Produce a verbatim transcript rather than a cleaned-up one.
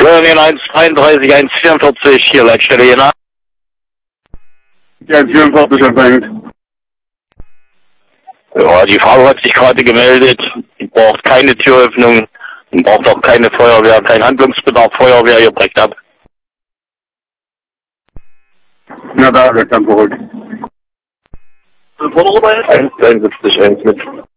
Köln eins dreiunddreißig, eins vierundvierzig, hier Leitstelle Jena. Ja, vierundvierzig empfängt. Ja, die Frau hat sich gerade gemeldet, die braucht keine Türöffnung, und braucht auch keine Feuerwehr, kein Handlungsbedarf, Feuerwehr, ihr brecht ab. Na da, wir können zurück. eins dreiundsiebzig, eins mit.